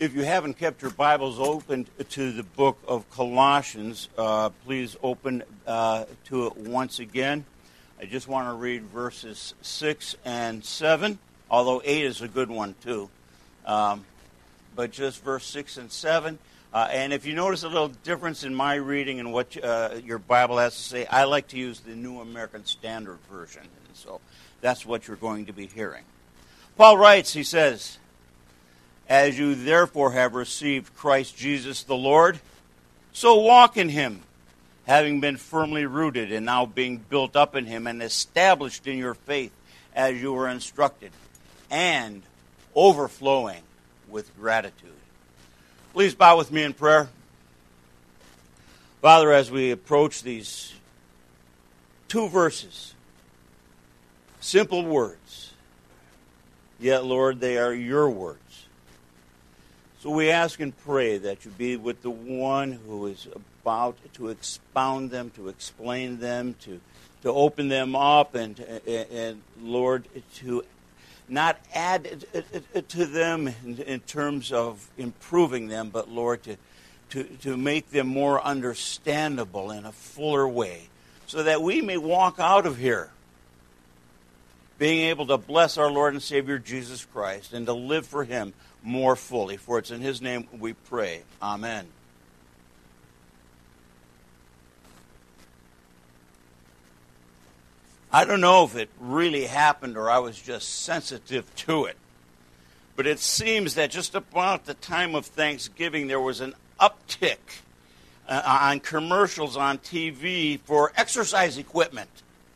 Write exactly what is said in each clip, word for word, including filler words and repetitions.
If you haven't kept your Bibles open to the book of Colossians, uh, please open uh, to it once again. I just want to read verses six and seven, although eight is a good one too. Um, but just verse six and seven. Uh, and if you notice a little difference in my reading and what uh, your Bible has to say, I like to use the New American Standard Version. And so that's what you're going to be hearing. Paul writes, he says, "As you therefore have received Christ Jesus the Lord, so walk in him, having been firmly rooted and now being built up in him and established in your faith as you were instructed, and overflowing with gratitude." Please bow with me in prayer. Father, as we approach these two verses, simple words, yet, Lord, they are your words. So we ask and pray that you be with the one who is about to expound them, to explain them, to, to open them up, and, and, and Lord, to not add to them in, in terms of improving them, but Lord, to, to, to make them more understandable in a fuller way, so that we may walk out of here being able to bless our Lord and Savior Jesus Christ and to live for him more fully. For it's in his name we pray. Amen. I don't know if it really happened or I was just sensitive to it, but it seems that just about the time of Thanksgiving there was an uptick uh, on commercials on T V for exercise equipment,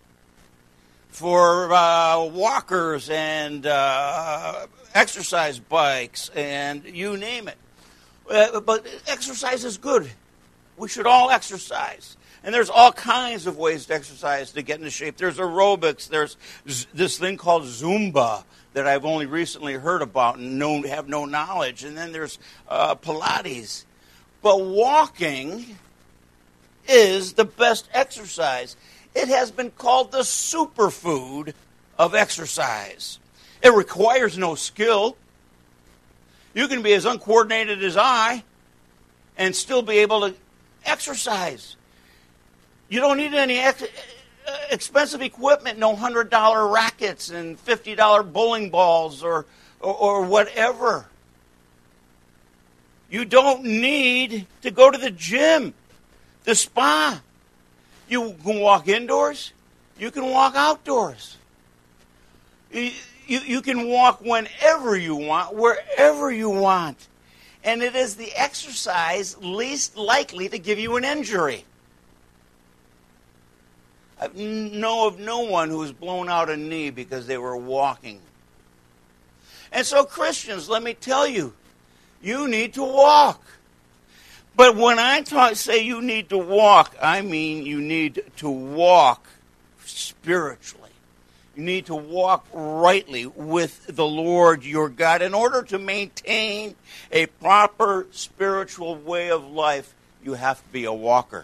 for uh, walkers and uh, exercise bikes, and you name it. Uh, but exercise is good. We should all exercise. And there's all kinds of ways to exercise to get into shape. There's aerobics. There's z- this thing called Zumba that I've only recently heard about and know, have no knowledge. And then there's uh, Pilates. But walking is the best exercise. It has been called the superfood of exercise. It requires no skill. You can be as uncoordinated as I and still be able to exercise. You don't need any ex- expensive equipment, no one hundred dollars rackets and fifty dollars bowling balls or, or, or whatever. You don't need to go to the gym, the spa. You can walk indoors. You can walk outdoors. You, you, you can walk whenever you want, wherever you want. And it is the exercise least likely to give you an injury. I know of no one who has blown out a knee because they were walking. And so, Christians, let me tell you, you need to walk. But when I talk, say you need to walk, I mean you need to walk spiritually. You need to walk rightly with the Lord your God. In order to maintain a proper spiritual way of life, you have to be a walker.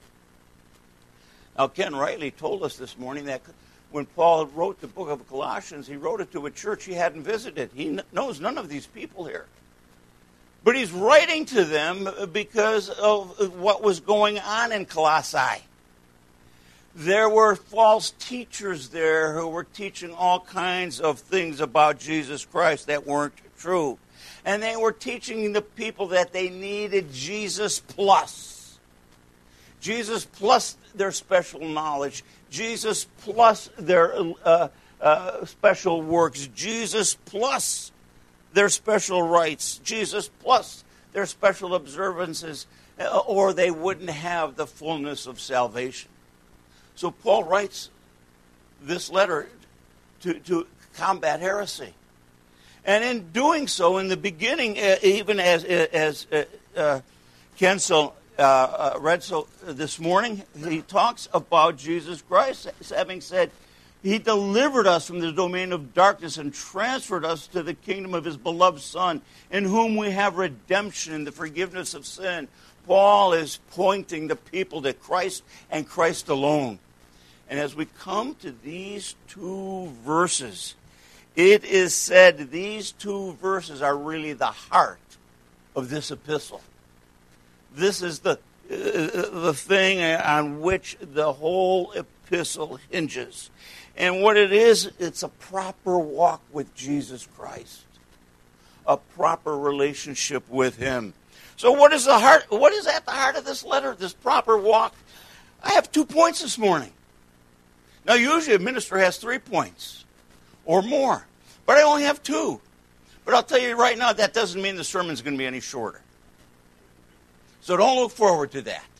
Now, Ken Riley told us this morning that when Paul wrote the book of Colossians, he wrote it to a church he hadn't visited. He n- knows none of these people here. But he's writing to them because of what was going on in Colossae. There were false teachers there who were teaching all kinds of things about Jesus Christ that weren't true. And they were teaching the people that they needed Jesus plus. Jesus plus their special knowledge. Jesus plus their uh, uh, special works. Jesus plus their special rights. Jesus plus their special observances, or they wouldn't have the fullness of salvation. So Paul writes this letter to, to combat heresy. And in doing so, in the beginning, uh, even as, as uh, uh, Ken so, uh, uh, read so this morning, he talks about Jesus Christ having said, he delivered us from the domain of darkness and transferred us to the kingdom of his beloved Son, in whom we have redemption, the forgiveness of sin. Paul is pointing the people to Christ and Christ alone. And as we come to these two verses, it is said these two verses are really the heart of this epistle. This is the, uh, the thing on which the whole epistle hinges. And what it is, it's a proper walk with Jesus Christ. A proper relationship with him. So what is the heart? What is at the heart of this letter, this proper walk? I have two points this morning. Now, usually a minister has three points or more, but I only have two. But I'll tell you right now, that doesn't mean the sermon's going to be any shorter. So don't look forward to that.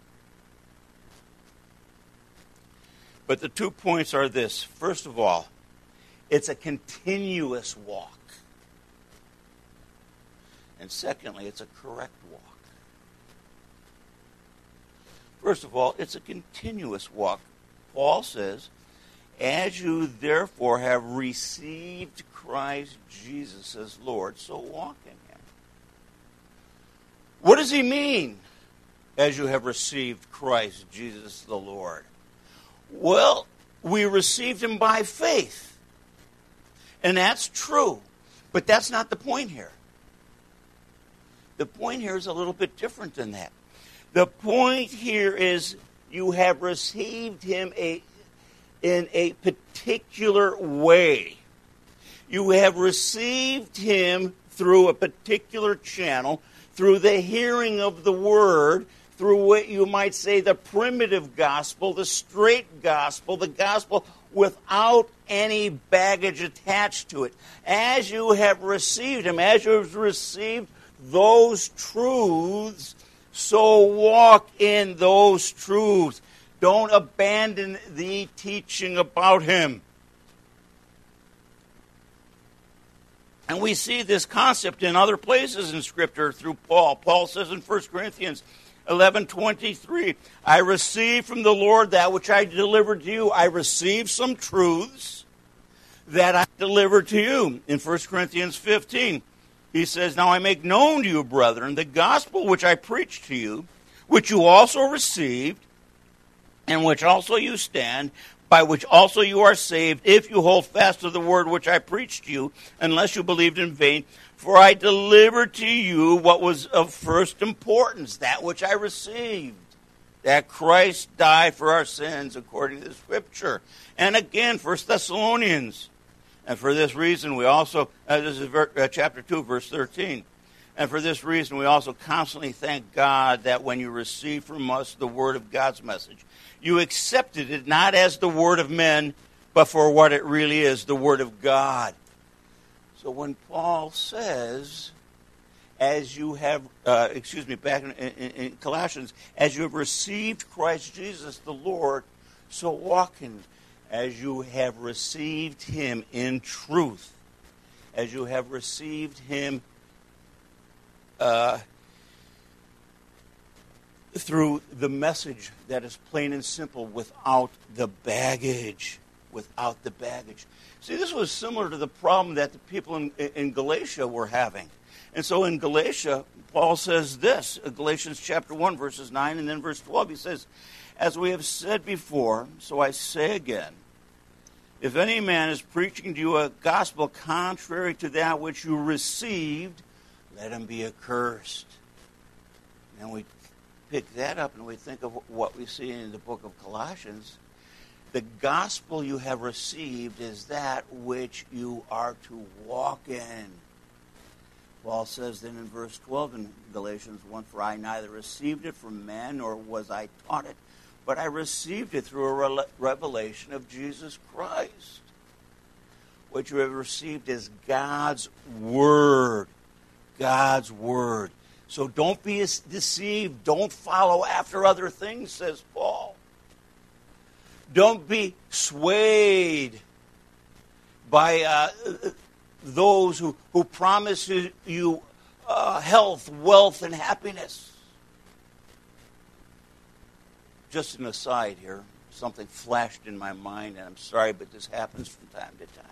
But the two points are this. First of all, it's a continuous walk. And secondly, it's a correct walk. First of all, it's a continuous walk. Paul says, as you therefore have received Christ Jesus as Lord, so walk in him. What does he mean, as you have received Christ Jesus the Lord? Well, we received him by faith. And that's true. But that's not the point here. The point here is a little bit different than that. The point here is you have received him a, in a particular way. You have received him through a particular channel, through the hearing of the word, through what you might say the primitive gospel, the straight gospel, the gospel without any baggage attached to it. As you have received him, as you have received those truths, so walk in those truths. Don't abandon the teaching about him. And we see this concept in other places in Scripture through Paul. Paul says in First Corinthians eleven twenty-three, I received from the Lord that which I delivered to you. I received some truths that I delivered to you. In First Corinthians fifteen, he says, now I make known to you, brethren, the gospel which I preached to you, which you also received, and which also you stand, by which also you are saved, if you hold fast to the word which I preached to you, unless you believed in vain. For I delivered to you what was of first importance, that which I received, that Christ died for our sins according to the Scripture. And again, First Thessalonians. And for this reason we also, uh, this is ver- uh, chapter two, verse thirteen. And for this reason we also constantly thank God that when you received from us the word of God's message, you accepted it not as the word of men, but for what it really is, the word of God. So when Paul says, as you have, uh, excuse me, back in, in, in Colossians, as you have received Christ Jesus the Lord, so walk in, as you have received him in truth, as you have received him uh, through the message that is plain and simple, without the baggage, without the baggage. See, this was similar to the problem that the people in, in Galatia were having. And so in Galatia, Paul says this, Galatians chapter one, verses nine, and then verse twelve, he says, as we have said before, so I say again, if any man is preaching to you a gospel contrary to that which you received, let him be accursed. And we pick that up and we think of what we see in the book of Colossians. The gospel you have received is that which you are to walk in. Paul says then in verse twelve in Galatians one, for I neither received it from men nor was I taught it, but I received it through a revelation of Jesus Christ. What you have received is God's word. God's word. So don't be deceived. Don't follow after other things, says Paul. Don't be swayed by uh, those who, who promise you uh, health, wealth, and happiness. Just an aside here, something flashed in my mind, and I'm sorry, but this happens from time to time.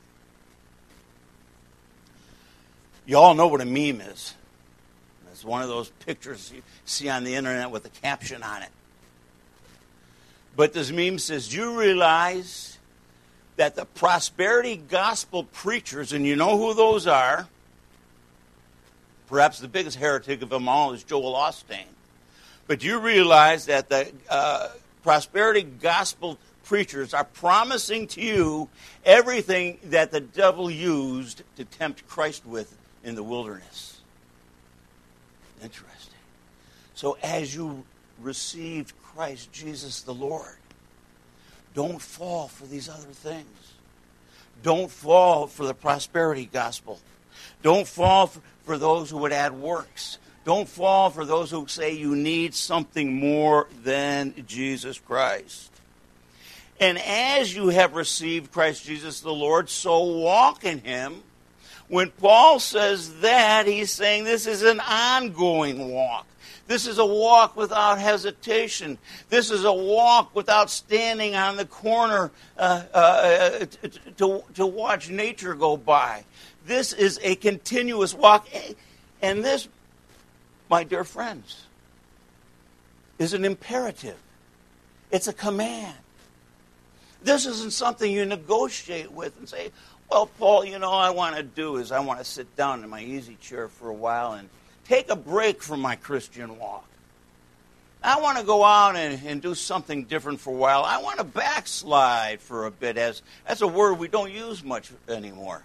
You all know what a meme is. It's one of those pictures you see on the internet with a caption on it. But this meme says, do you realize that the prosperity gospel preachers, and you know who those are, perhaps the biggest heretic of them all is Joel Osteen. But you realize that the uh, prosperity gospel preachers are promising to you everything that the devil used to tempt Christ with in the wilderness. Interesting. So as you received Christ Jesus the Lord, don't fall for these other things. Don't fall for the prosperity gospel. Don't fall for, for those who would add works. Don't fall for those who say you need something more than Jesus Christ. And as you have received Christ Jesus the Lord, so walk in him. When Paul says that, he's saying this is an ongoing walk. This is a walk without hesitation. This is a walk without standing on the corner uh, uh, to, to watch nature go by. This is a continuous walk. And this, my dear friends, is an imperative. It's a command. This isn't something you negotiate with and say, well, Paul, you know, all I want to do is I want to sit down in my easy chair for a while and take a break from my Christian walk. I want to go out and, and do something different for a while. I want to backslide for a bit. As that's a word we don't use much anymore.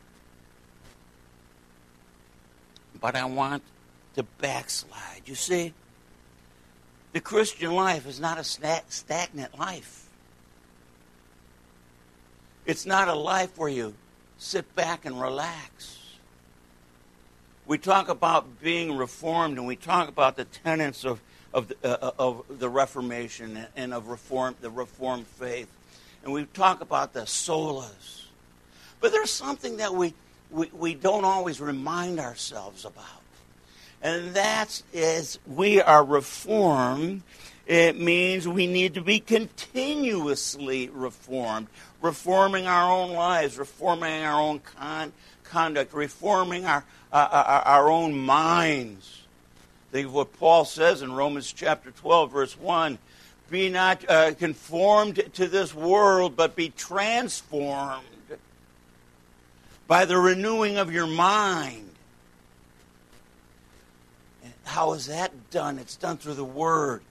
But I want to backslide. You see, the Christian life is not a stagnant life. It's not a life where you sit back and relax. We talk about being reformed, and we talk about the tenets of of the, uh, of the Reformation and of reform, the Reformed faith, and we talk about the solas. But there's something that we we, we don't always remind ourselves about, and that is we are reformed. It means we need to be continuously reformed, reforming our own lives, reforming our own con- conduct, reforming our, uh, our our own minds. Think of what Paul says in Romans chapter twelve, verse one. Be not uh, conformed to this world, but be transformed by the renewing of your mind. And how is that done? It's done through the Word.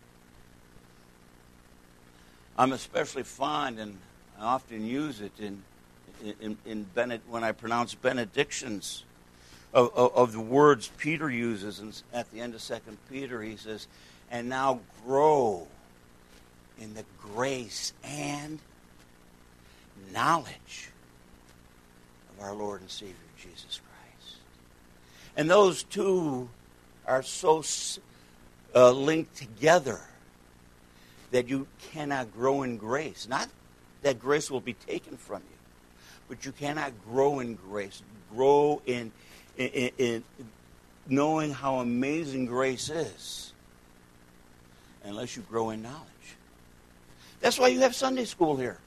I'm especially fond, and I often use it in in, in Bened, when I pronounce benedictions of, of, of the words Peter uses. And at the end of Second Peter, he says, "And now grow in the grace and knowledge of our Lord and Savior Jesus Christ." And those two are so uh, linked together that you cannot grow in grace. Not that grace will be taken from you, but you cannot grow in grace. Grow in, in, in knowing how amazing grace is unless you grow in knowledge. That's why you have Sunday school here.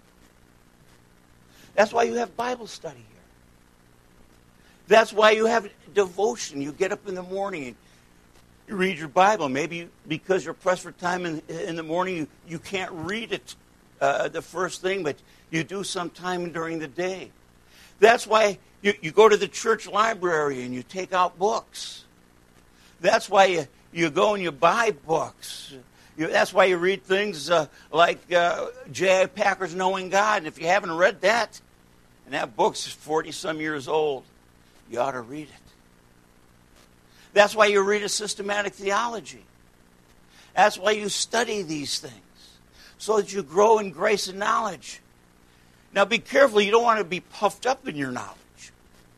That's why you have Bible study here. That's why you have devotion. You get up in the morning and you read your Bible. Maybe because you're pressed for time in, in the morning, you, you can't read it uh, the first thing, but you do sometime during the day. That's why you, you go to the church library and you take out books. That's why you, you go and you buy books. You, that's why you read things uh, like uh, J I Packer's Knowing God. And if you haven't read that, and that book's forty-some years old, you ought to read it. That's why you read a systematic theology. That's why you study these things, so that you grow in grace and knowledge. Now be careful, you don't want to be puffed up in your knowledge.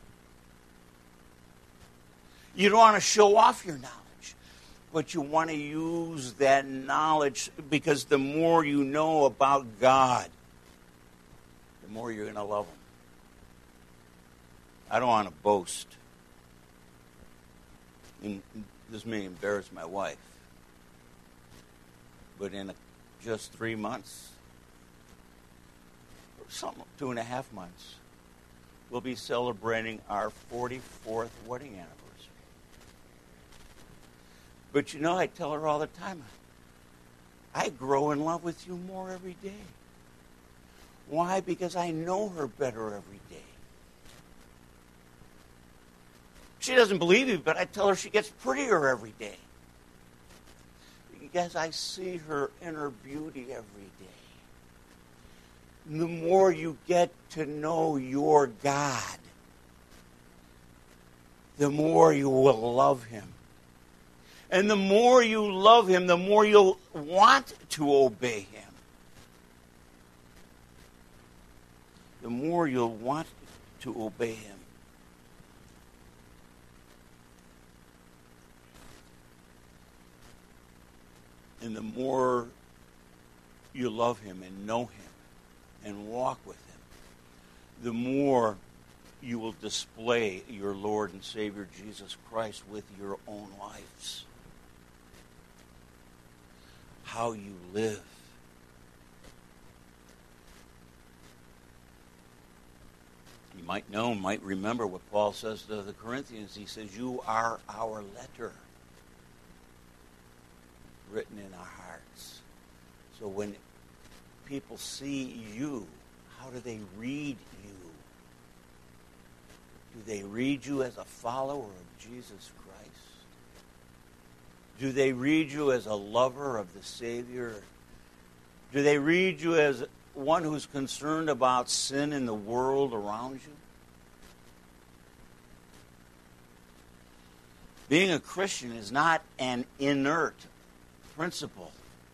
You don't want to show off your knowledge, but you want to use that knowledge, because the more you know about God, the more you're going to love Him. I don't want to boast. And this may embarrass my wife, but in a, just three months, or something, two and a half months, we'll be celebrating our forty-fourth wedding anniversary. But you know, I tell her all the time, I grow in love with you more every day. Why? Because I know her better every day. She doesn't believe me, but I tell her she gets prettier every day. Because I see her inner beauty every day. The more you get to know your God, the more you will love Him. And the more you love Him, the more you'll want to obey Him. The more you'll want to obey Him. And the more you love Him and know Him and walk with Him, the more you will display your Lord and Savior Jesus Christ with your own lives. How you live. You might know, might remember what Paul says to the Corinthians. He says, you are our letter, written in our hearts. So when people see you, how do they read you? Do they read you as a follower of Jesus Christ? Do they read you as a lover of the Savior? Do they read you as one who's concerned about sin in the world around you? Being a Christian is not an inert principle.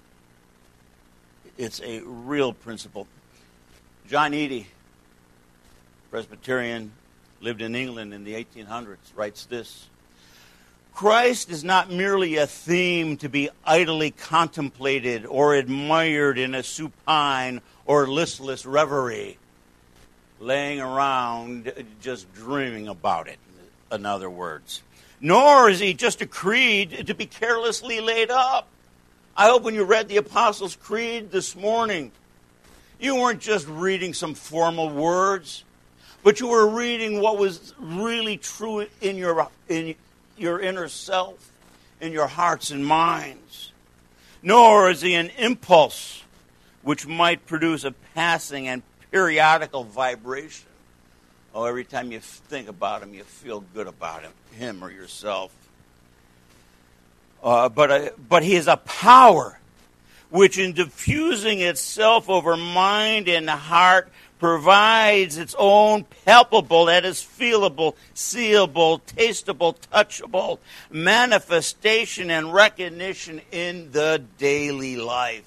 It's a real principle. John Eadie, Presbyterian, lived in England in the eighteen hundreds, writes this: Christ is not merely a theme to be idly contemplated or admired in a supine or listless reverie, laying around just dreaming about it, in other words. Nor is he just a creed to be carelessly laid up. I hope when you read the Apostles' Creed this morning, you weren't just reading some formal words, but you were reading what was really true in your in your inner self, in your hearts and minds. Nor is he an impulse which might produce a passing and periodical vibration. Oh, every time you think about him, you feel good about him, him or yourself. Uh, but, uh, but he is a power which in diffusing itself over mind and heart provides its own palpable, that is feelable, seeable, tasteable, touchable manifestation and recognition in the daily life.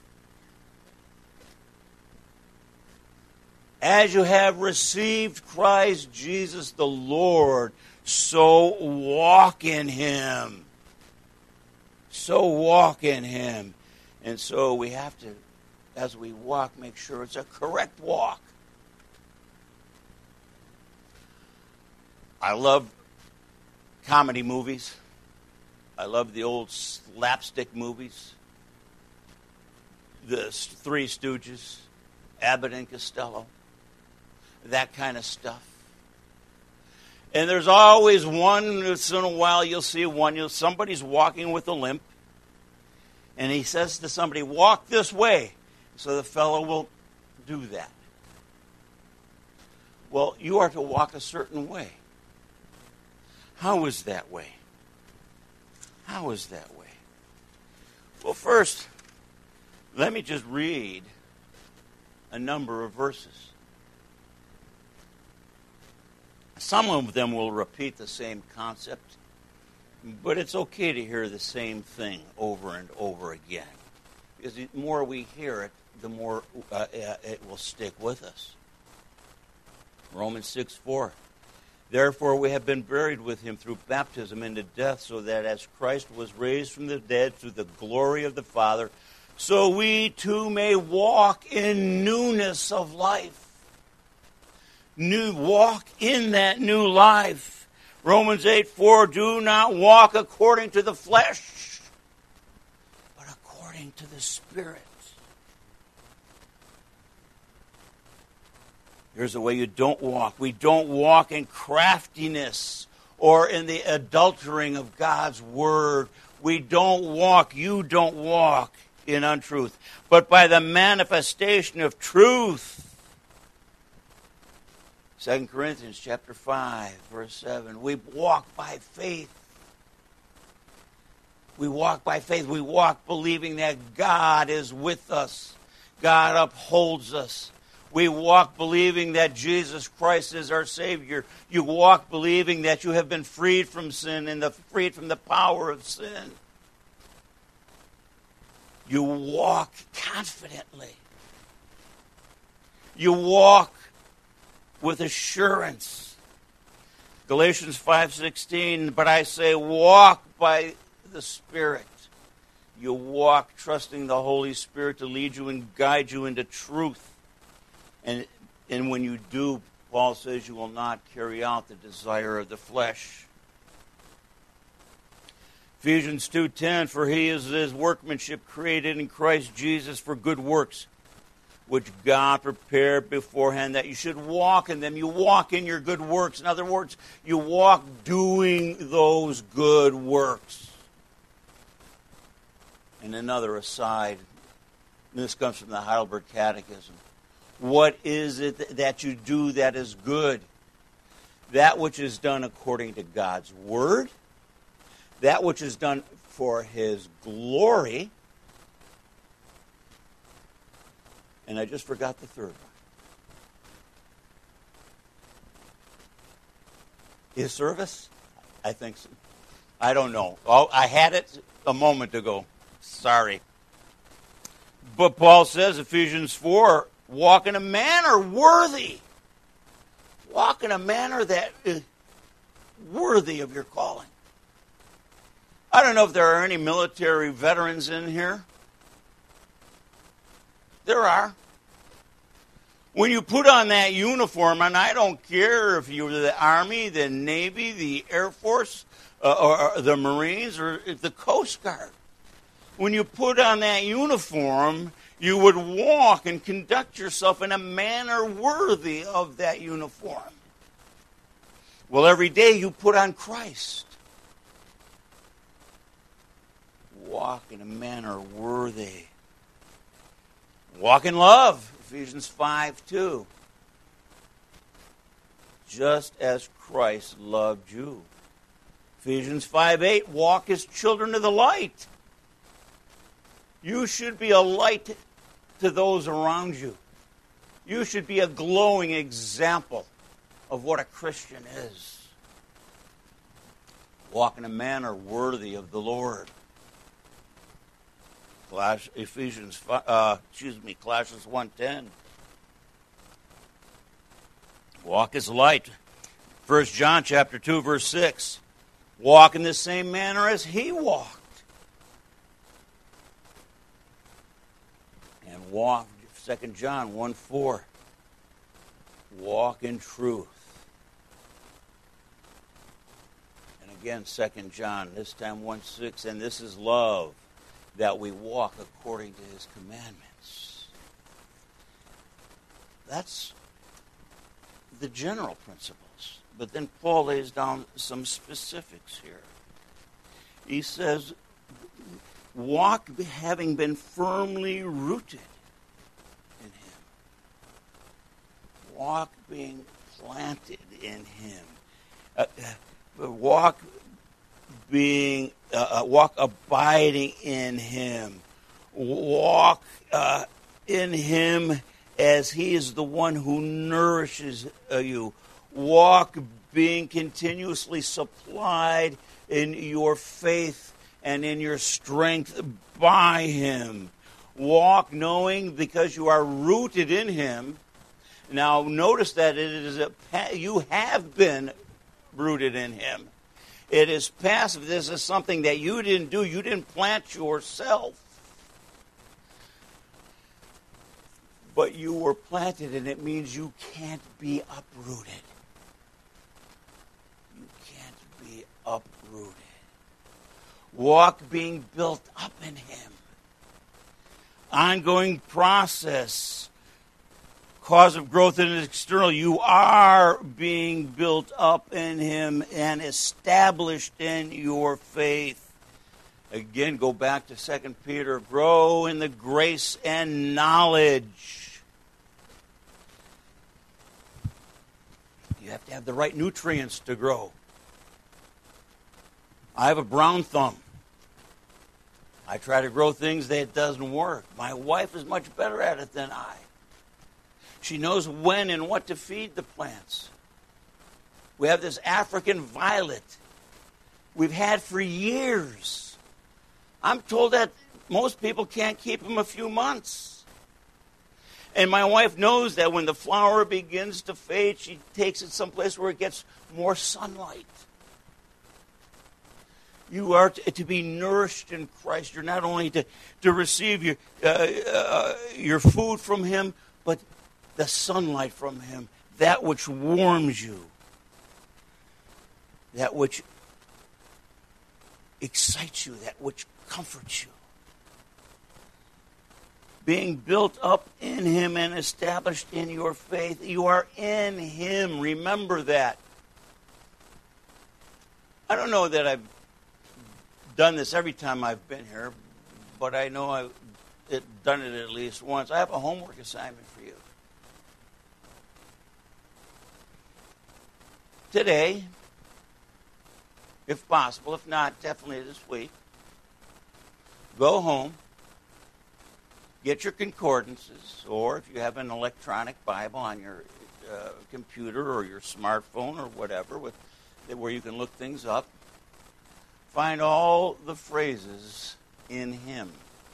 As you have received Christ Jesus the Lord, so walk in Him. So walk in Him. And so we have to, as we walk, make sure it's a correct walk. I love comedy movies. I love the old slapstick movies. The Three Stooges, Abbott and Costello, that kind of stuff. And there's always one, once in a while you'll see one, you'll, somebody's walking with a limp, and he says to somebody, walk this way. So the fellow will do that. Well, you are to walk a certain way. How is that way? How is that way? Well, first, let me just read a number of verses. Some of them will repeat the same concept, but it's okay to hear the same thing over and over again. Because the more we hear it, the more uh, it will stick with us. Romans six four. Therefore we have been buried with him through baptism into death, so that as Christ was raised from the dead through the glory of the Father, so we too may walk in newness of life. New walk in that new life. Romans eight four, do not walk according to the flesh, but according to the Spirit. Here's the way you don't walk. We don't walk in craftiness or in the adultering of God's Word. We don't walk, you don't walk in untruth, but by the manifestation of truth. Second Corinthians chapter five, verse seven. We walk by faith. We walk by faith. We walk believing that God is with us. God upholds us. We walk believing that Jesus Christ is our Savior. You walk believing that you have been freed from sin and the, freed from the power of sin. You walk confidently. You walk with assurance. Galatians five sixteen, but I say walk by the Spirit. You walk trusting the Holy Spirit to lead you and guide you into truth. And, and when you do, Paul says you will not carry out the desire of the flesh. Ephesians two ten, for he is his workmanship created in Christ Jesus for good works, which God prepared beforehand that you should walk in them. You walk in your good works. In other words, you walk doing those good works. And another aside, this comes from the Heidelberg Catechism. What is it that you do that is good? That which is done according to God's word, that which is done for his glory, and I just forgot the third one. His service? I think so. I don't know. Oh, I had it a moment ago. Sorry. But Paul says, Ephesians four, walk in a manner worthy. Walk in a manner that is worthy of your calling. I don't know if there are any military veterans in here. There are. When you put on that uniform, and I don't care if you're the Army, the Navy, the Air Force, uh, or, or the Marines, or the Coast Guard. When you put on that uniform, you would walk and conduct yourself in a manner worthy of that uniform. Well, every day you put on Christ. Walk in a manner worthy. Walk in love, Ephesians five two. Just as Christ loved you. Ephesians five eight, walk as children of the light. You should be a light to those around you. You should be a glowing example of what a Christian is. Walk in a manner worthy of the Lord. Ephesians, uh, excuse me, Colossians one ten. Walk as light. First John chapter two, verse six. Walk in the same manner as he walked. And walk, Second John one four. Walk in truth. And again, Second John, this time one six, and this is love, that we walk according to his commandments. That's the general principles. But then Paul lays down some specifics here. He says, walk having been firmly rooted in him. Walk being planted in him. Uh, walk being, uh, walk abiding in him. Walk uh, in him as he is the one who nourishes uh, you. Walk being continuously supplied in your faith and in your strength by him. Walk knowing because you are rooted in him. Now notice that it is a, you have been rooted in him. It is passive. This is something that you didn't do. You didn't plant yourself. But you were planted, and it means you can't be uprooted. You can't be uprooted. Walk being built up in him. Ongoing process. Cause of growth in the external. You are being built up in him and established in your faith. Again, go back to Second Peter. Grow in the grace and knowledge. You have to have the right nutrients to grow. I have a brown thumb. I try to grow things that it doesn't work. My wife is much better at it than I. She knows when and what to feed the plants. We have this African violet we've had for years. I'm told that most people can't keep them a few months. And my wife knows that when the flower begins to fade, she takes it someplace where it gets more sunlight. You are to, to be nourished in Christ. You're not only to, to receive your, uh, uh, your food from Him, but the sunlight from Him, that which warms you, that which excites you, that which comforts you. Being built up in Him and established in your faith. You are in Him. Remember that. I don't know that I've done this every time I've been here, but I know I've it, done it at least once. I have a homework assignment for you. Today, if possible, if not, definitely this week, go home, get your concordances, or if you have an electronic Bible on your uh, computer or your smartphone or whatever, with where you can look things up, find all the phrases in Him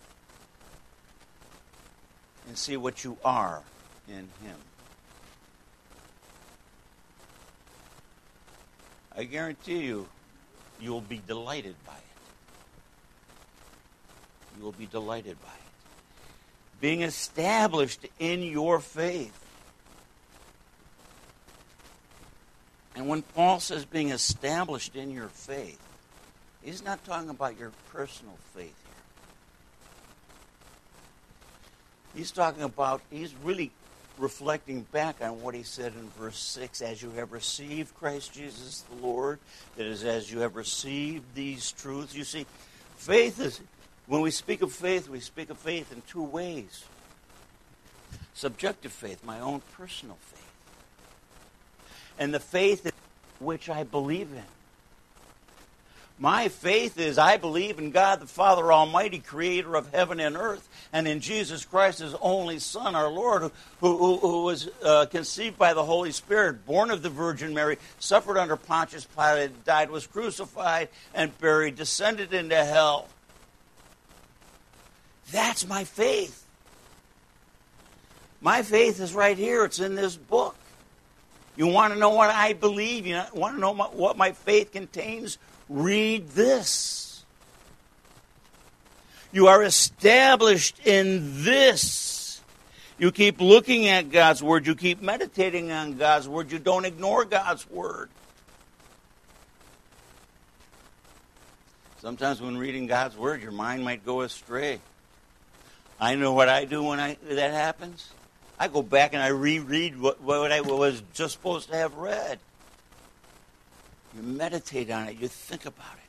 and see what you are in Him. I guarantee you, you'll be delighted by it. You will be delighted by it. Being established in your faith. And when Paul says being established in your faith, he's not talking about your personal faith here. He's talking about, he's really reflecting back on what he said in verse six, as you have received Christ Jesus the Lord, that is, as you have received these truths. You see, faith is, when we speak of faith, we speak of faith in two ways. Subjective faith, my own personal faith. And the faith which I believe in. My faith is I believe in God the Father Almighty, creator of heaven and earth, and in Jesus Christ, His only Son, our Lord, who, who, who was uh, conceived by the Holy Spirit, born of the Virgin Mary, suffered under Pontius Pilate, died, was crucified, and buried, descended into hell. That's my faith. My faith is right here. It's in this book. You want to know what I believe? You want to know what my faith contains? Read this. You are established in this. You keep looking at God's Word. You keep meditating on God's Word. You don't ignore God's Word. Sometimes when reading God's Word, your mind might go astray. I know what I do when I, that happens. I go back and I reread what, what I was just supposed to have read. You meditate on it. You think about it.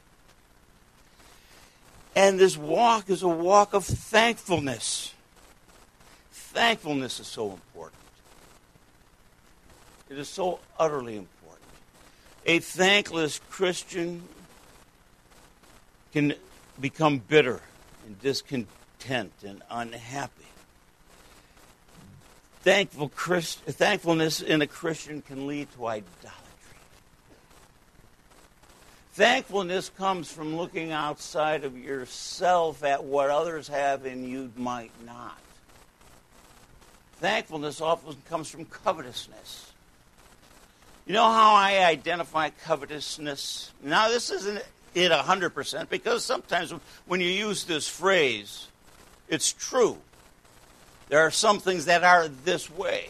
And this walk is a walk of thankfulness. Thankfulness is so important. It is so utterly important. A thankless Christian can become bitter and discontent and unhappy. Thankful Christ, thankfulness in a Christian can lead to idolatry. Thankfulness comes from looking outside of yourself at what others have and you might not. Thankfulness often comes from covetousness. You know how I identify covetousness? Now, this isn't it one hundred percent, because sometimes when you use this phrase, it's true. There are some things that are this way.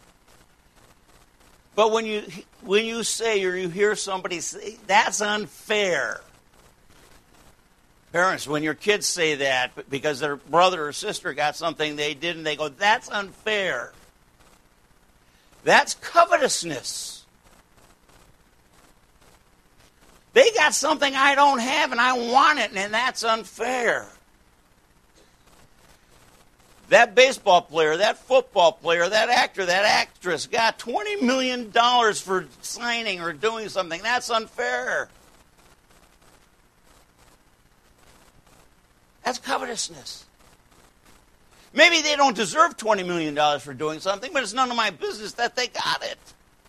But when you when you say or you hear somebody say, that's unfair. Parents, when your kids say that because their brother or sister got something they didn't, they go, that's unfair. That's covetousness. They got something I don't have and I want it, and that's unfair. That baseball player, that football player, that actor, that actress got twenty million dollars for signing or doing something. That's unfair. That's covetousness. Maybe they don't deserve twenty million dollars for doing something, but it's none of my business that they got it.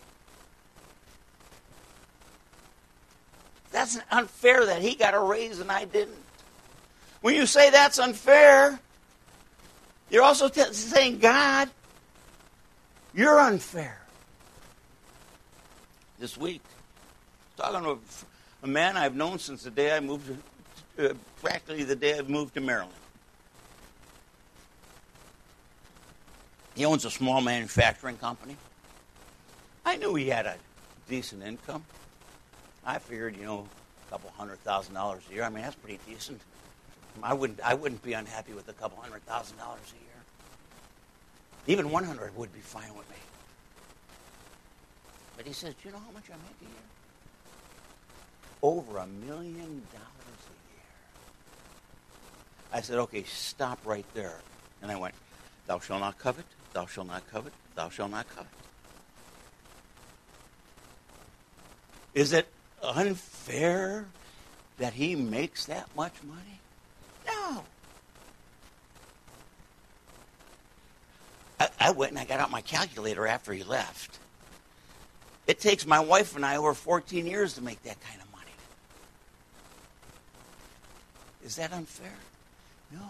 That's unfair that he got a raise and I didn't. When you say that's unfair, you're also t- saying, God, you're unfair. This week, talking to a man I've known since the day I moved, to, uh, practically the day I moved to Maryland. He owns a small manufacturing company. I knew he had a decent income. I figured, you know, a couple hundred thousand dollars a year. I mean, that's pretty decent. I wouldn't, I wouldn't be unhappy with a couple hundred thousand dollars a year. Even one hundred would be fine with me. But he says, do you know how much I make a year? Over a million dollars a year. I said, okay, stop right there. And I went, thou shalt not covet, thou shalt not covet, thou shalt not covet. Is it unfair that he makes that much money? No. I, I went and I got out my calculator after he left. It takes my wife and I over fourteen years to make that kind of money. Is that unfair? No.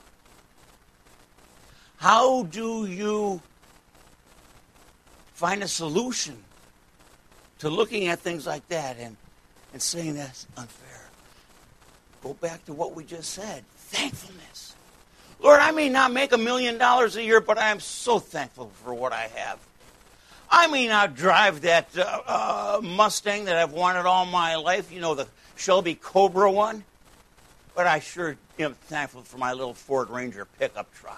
How do you find a solution to looking at things like that and, and saying that's unfair? Go back to what we just said. Thankfulness. Lord, I may not make a million dollars a year, but I am so thankful for what I have. I may not drive that uh, uh, Mustang that I've wanted all my life, you know, the Shelby Cobra one, but I sure am thankful for my little Ford Ranger pickup truck.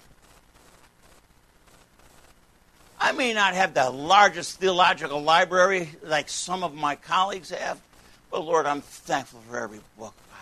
I may not have the largest theological library like some of my colleagues have, but Lord, I'm thankful for every book I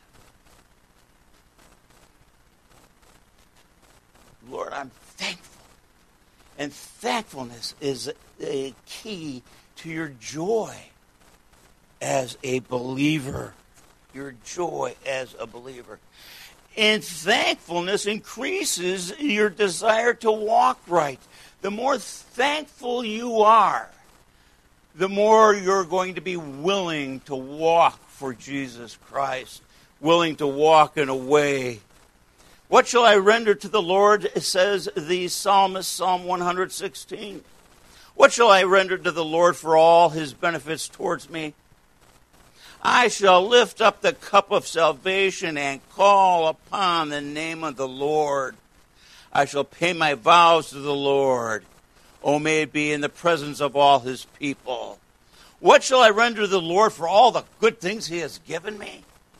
have. Lord, I'm thankful. And thankfulness is a key to your joy as a believer. Your joy as a believer. And thankfulness increases your desire to walk right. The more thankful you are, the more you're going to be willing to walk for Jesus Christ, willing to walk in a way. What shall I render to the Lord, says the psalmist, Psalm one sixteen. What shall I render to the Lord for all his benefits towards me? I shall lift up the cup of salvation and call upon the name of the Lord. I shall pay my vows to the Lord. O may it be in the presence of all his people. What shall I render to the Lord for all the good things he has given me?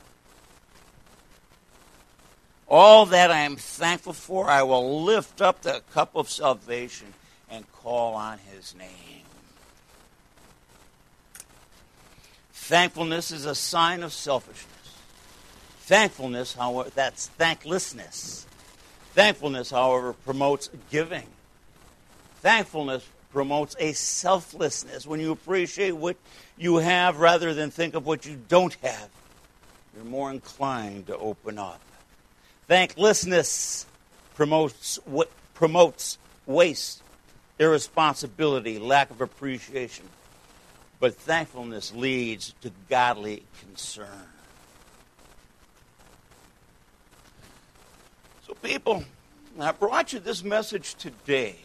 All that I am thankful for, I will lift up the cup of salvation and call on his name. Thankfulness is a sign of selfishness. Thankfulness, however, that's thanklessness. Thankfulness, however, promotes giving. Thankfulness promotes a selflessness. When you appreciate what you have rather than think of what you don't have, you're more inclined to open up. Thanklessness promotes promotes waste, irresponsibility, lack of appreciation. But thankfulness leads to godly concern. So people, I brought you this message today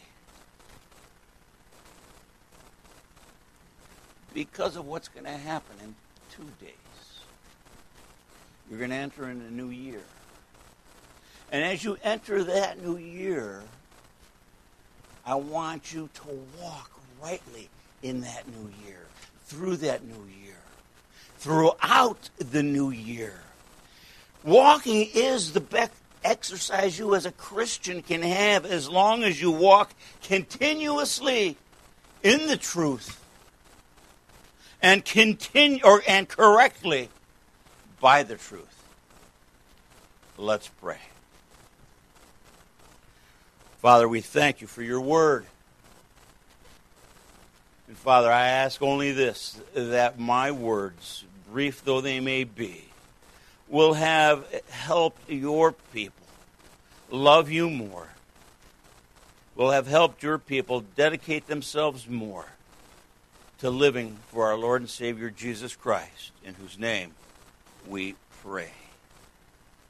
because of what's going to happen in two days. You're going to enter in a new year. And as you enter that new year, I want you to walk rightly in that new year, through that new year, throughout the new year. Walking is the best exercise you as a Christian can have as long as you walk continuously in the truth and continue or and correctly by the truth. Let's pray. Father, we thank you for your word. And Father, I ask only this, that my words, brief though they may be, will have helped your people love you more, will have helped your people dedicate themselves more to living for our Lord and Savior Jesus Christ, in whose name we pray.